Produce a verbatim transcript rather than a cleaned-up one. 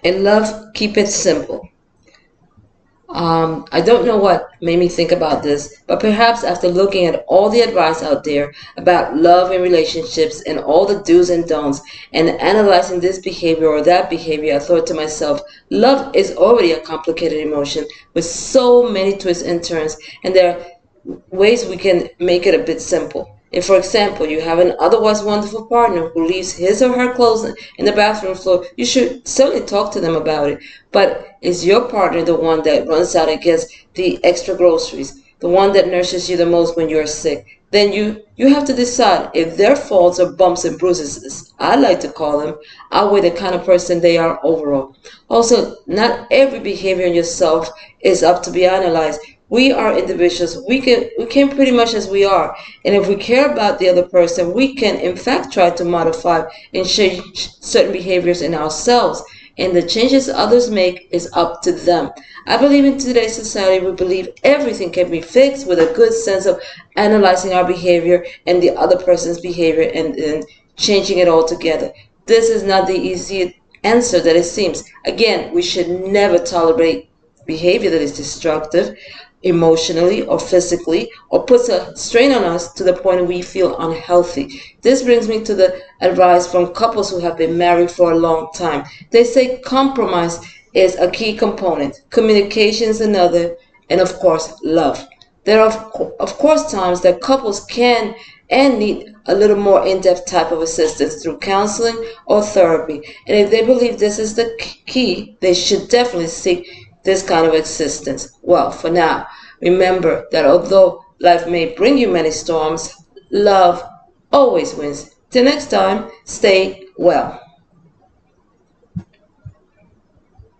In love, keep it simple. Um, I don't know what made me think about this, but perhaps after looking at all the advice out there about love and relationships and all the do's and don'ts and analyzing this behavior or that behavior, I thought to myself, love is already a complicated emotion with so many twists and turns, and there are ways we can make it a bit simple. If, for example, you have an otherwise wonderful partner who leaves his or her clothes in the bathroom floor, you should certainly talk to them about it. But is your partner the one that runs out and gets the extra groceries, the one that nurses you the most when you're sick? Then you, you have to decide if their faults or bumps and bruises, as I like to call them, outweigh the kind of person they are overall. Also, not every behavior in yourself is up to be analyzed. We are individuals. We can we can pretty much as we are. And if we care about the other person, we can in fact try to modify and change certain behaviors in ourselves. And the changes others make is up to them. I believe in today's society we believe everything can be fixed with a good sense of analyzing our behavior and the other person's behavior and, and changing it all together. This is not the easy answer that it seems. Again, we should never tolerate behavior that is destructive emotionally or physically or puts a strain on us to the point we feel unhealthy. This brings me to the advice from couples who have been married for a long time. They say compromise is a key component, communication is another, and of course love. There are of course times that couples can and need a little more in-depth type of assistance through counseling or therapy. And if they believe this is the key, they should definitely seek this kind of existence. Well, for now, remember that although life may bring you many storms, love always wins. Till next time, stay well.